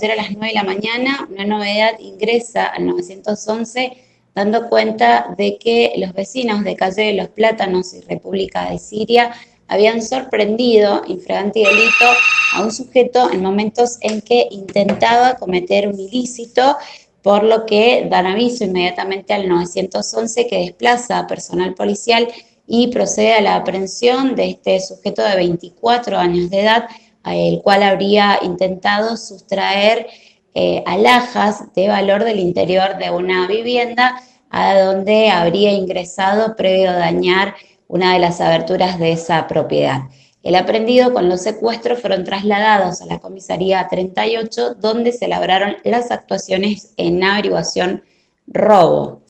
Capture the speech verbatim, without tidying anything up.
ayer a las nueve de la mañana, una novedad ingresa al nueve once dando cuenta de que los vecinos de Calle de los Plátanos y República de Siria habían sorprendido, infragante delito, a un sujeto en momentos en que intentaba cometer un ilícito, por lo que dan aviso inmediatamente al nueve once, que desplaza a personal policial y procede a la aprehensión de este sujeto de veinticuatro años de edad, el cual habría intentado sustraer eh, alhajas de valor del interior de una vivienda, a donde habría ingresado previo a dañar una de las aberturas de esa propiedad. El aprehendido con los secuestros fueron trasladados a la comisaría treinta y ocho, donde se elaboraron las actuaciones en averiguación robo.